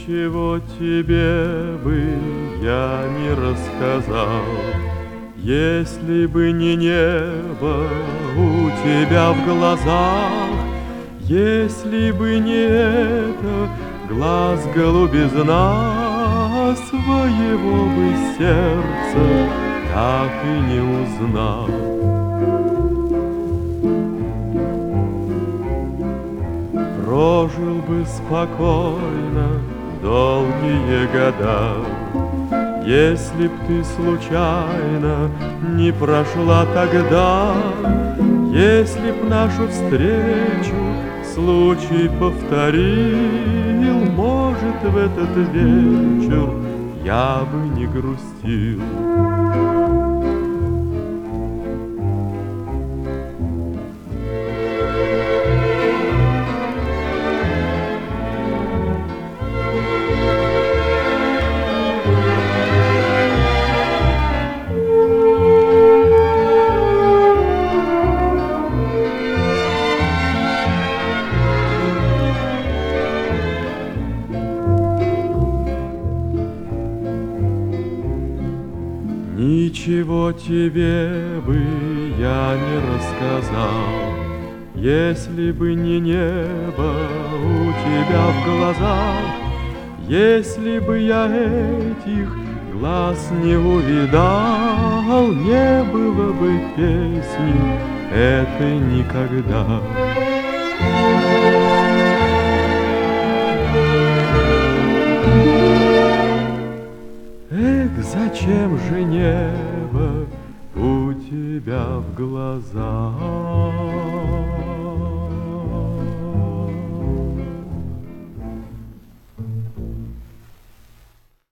Ничего тебе бы я не рассказал, если бы не небо у тебя в глазах, если бы не это глаз голубизна, своего бы сердца так и не узнал. Прожил бы спокойно долгие года, если б ты случайно не прошла тогда, если б нашу встречу случай повторил, может, в этот вечер я бы не грустил. Ничего тебе бы я не рассказал, если бы не небо у тебя в глазах, если бы я этих глаз не увидал, не было бы песни этой никогда. Эх, зачем же небо у тебя в глазах?